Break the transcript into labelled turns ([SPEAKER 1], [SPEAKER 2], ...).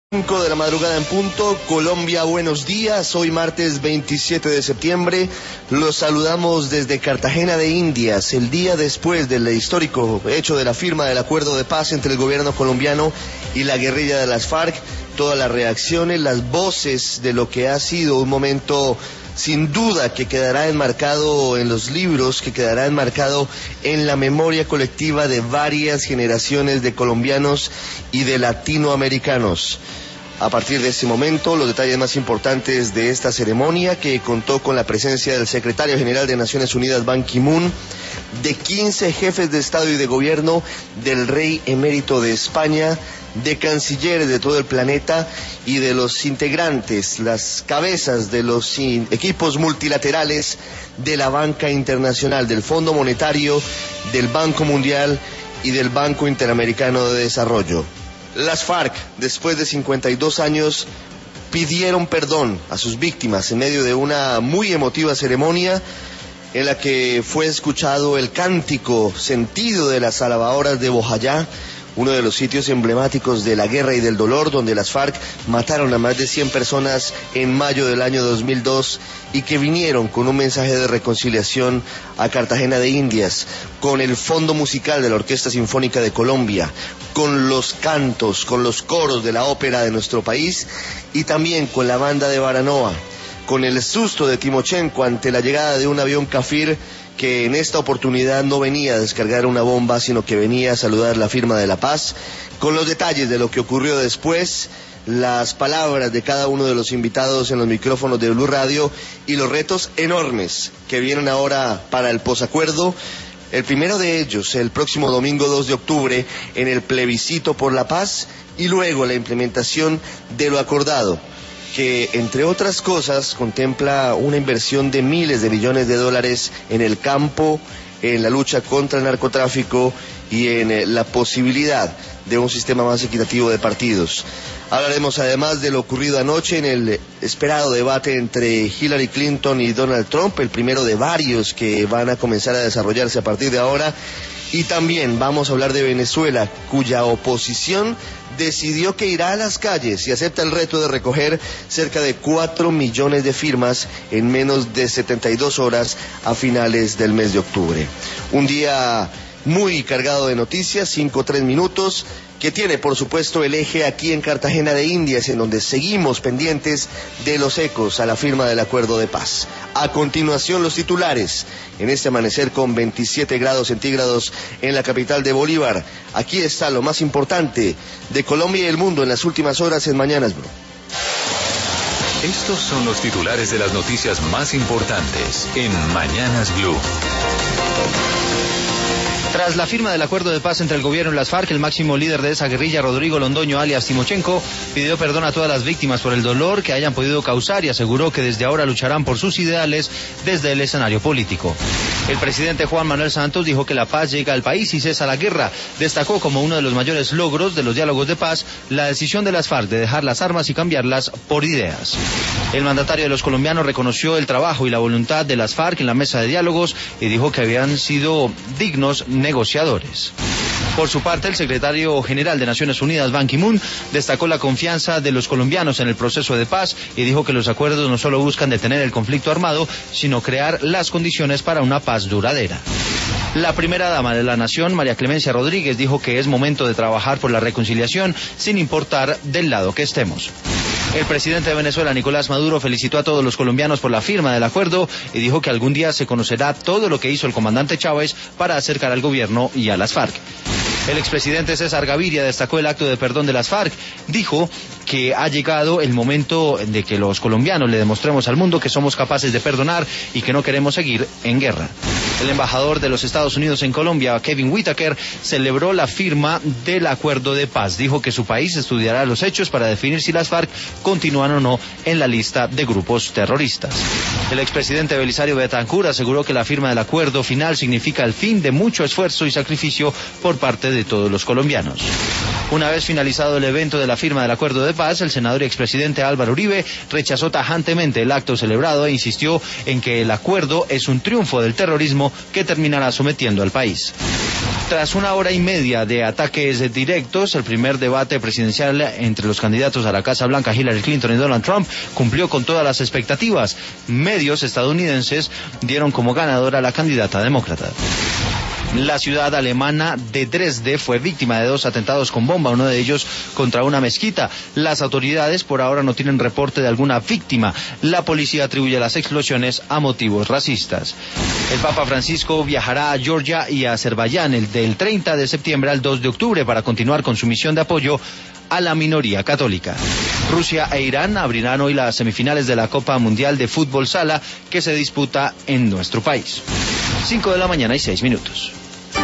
[SPEAKER 1] 5 de la madrugada en punto. Colombia, buenos días. Hoy martes 27 de septiembre. Los saludamos desde Cartagena de Indias, el día después del histórico hecho de la firma del acuerdo de paz entre el gobierno colombiano y la guerrilla de las FARC. Todas las reacciones, las voces de lo que ha sido un momento sin duda que quedará enmarcado en los libros, que quedará enmarcado en la memoria colectiva de varias generaciones de colombianos y de latinoamericanos. A partir de ese momento, los detalles más importantes de esta ceremonia, que contó con la presencia del secretario general de Naciones Unidas, Ban Ki-moon, de 15 jefes de Estado y de Gobierno, del rey emérito de España, de cancilleres de todo el planeta y de los integrantes, las cabezas de los equipos multilaterales de la banca internacional, del Fondo Monetario, del Banco Mundial y del Banco Interamericano de Desarrollo. Las FARC, después de 52 años, pidieron perdón a sus víctimas en medio de una muy emotiva ceremonia en la que fue escuchado el cántico sentido de las alabadoras de Bojayá, uno de los sitios emblemáticos de la guerra y del dolor, donde las FARC mataron a más de 100 personas en mayo del año 2002 y que vinieron con un mensaje de reconciliación a Cartagena de Indias, con el fondo musical de la Orquesta Sinfónica de Colombia, con los cantos, con los coros de la ópera de nuestro país y también con la banda de Baranoa, con el susto de Timochenko ante la llegada de un avión Kafir que en esta oportunidad no venía a descargar una bomba, sino que venía a saludar la firma de la paz, con los detalles de lo que ocurrió después, las palabras de cada uno de los invitados en los micrófonos de Blue Radio y los retos enormes que vienen ahora para el posacuerdo. El primero de ellos, el próximo domingo 2 de octubre, en el plebiscito por la paz, y luego la implementación de lo acordado, que entre otras cosas contempla una inversión de miles de millones de dólares en el campo, en la lucha contra el narcotráfico y en la posibilidad de un sistema más equitativo de partidos. Hablaremos además de lo ocurrido anoche en el esperado debate entre Hillary Clinton y Donald Trump, el primero de varios que van a comenzar a desarrollarse a partir de ahora. Y también vamos a hablar de Venezuela, cuya oposición decidió que irá a las calles y acepta el reto de recoger cerca de 4 millones de firmas en menos de 72 horas a finales del mes de octubre. Un día muy cargado de noticias, 5-3 minutos, que tiene por supuesto el eje aquí en Cartagena de Indias, en donde seguimos pendientes de los ecos a la firma del acuerdo de paz. A continuación, los titulares en este amanecer con 27 grados centígrados en la capital de Bolívar. Aquí está lo más importante de Colombia y el mundo en las últimas horas en Mañanas Blue.
[SPEAKER 2] Estos son los titulares de las noticias más importantes en Mañanas Blue.
[SPEAKER 3] Tras la firma del acuerdo de paz entre el gobierno y las FARC, el máximo líder de esa guerrilla, Rodrigo Londoño, alias Timochenko, pidió perdón a todas las víctimas por el dolor que hayan podido causar y aseguró que desde ahora lucharán por sus ideales desde el escenario político. El presidente Juan Manuel Santos dijo que la paz llega al país y cesa la guerra. Destacó como uno de los mayores logros de los diálogos de paz la decisión de las FARC de dejar las armas y cambiarlas por ideas. El mandatario de los colombianos reconoció el trabajo y la voluntad de las FARC en la mesa de diálogos y dijo que habían sido dignos negociadores. Por su parte, el secretario general de Naciones Unidas, Ban Ki-moon, destacó la confianza de los colombianos en el proceso de paz y dijo que los acuerdos no solo buscan detener el conflicto armado, sino crear las condiciones para una paz duradera. La primera dama de la nación, María Clemencia Rodríguez, dijo que es momento de trabajar por la reconciliación sin importar del lado que estemos. El presidente de Venezuela, Nicolás Maduro, felicitó a todos los colombianos por la firma del acuerdo y dijo que algún día se conocerá todo lo que hizo el comandante Chávez para acercar al gobierno y a las FARC. El expresidente César Gaviria destacó el acto de perdón de las FARC. Dijo que ha llegado el momento de que los colombianos le demostremos al mundo que somos capaces de perdonar y que no queremos seguir en guerra. El embajador de los Estados Unidos en Colombia, Kevin Whitaker, celebró la firma del acuerdo de paz. Dijo que su país estudiará los hechos para definir si las FARC continúan o no en la lista de grupos terroristas. El expresidente Belisario Betancur aseguró que la firma del acuerdo final significa el fin de mucho esfuerzo y sacrificio por parte de todos los colombianos. Una vez finalizado el evento de la firma del acuerdo de paz, el senador y expresidente Álvaro Uribe rechazó tajantemente el acto celebrado e insistió en que el acuerdo es un triunfo del terrorismo que terminará sometiendo al país. Tras una hora y media de ataques directos, el primer debate presidencial entre los candidatos a la Casa Blanca, Hillary Clinton y Donald Trump, cumplió con todas las expectativas. Medios estadounidenses dieron como ganadora a la candidata demócrata. La ciudad alemana de Dresde fue víctima de 2 atentados con bomba, uno de ellos contra una mezquita. Las autoridades por ahora no tienen reporte de alguna víctima. La policía atribuye las explosiones a motivos racistas. El Papa Francisco viajará a Georgia y a Azerbaiyán del 30 de septiembre al 2 de octubre para continuar con su misión de apoyo a la minoría católica. Rusia e Irán abrirán hoy las semifinales de la Copa Mundial de Fútbol Sala que se disputa en nuestro país. 5 de la mañana y 6 minutos.